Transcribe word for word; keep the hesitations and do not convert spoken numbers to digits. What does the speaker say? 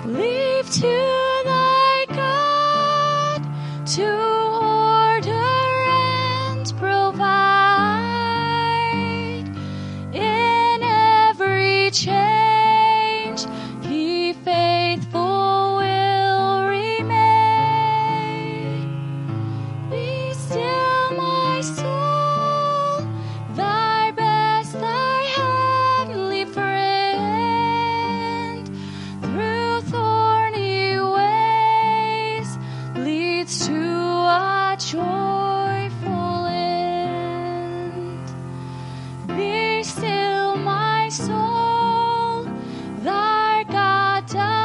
Leave to thy God to order and provide. In every change, he faithful will remain. Be still, my soul, thy best, thy heavenly friend, through thorny ways leads to a joyful end. Be still, my soul, thy God doth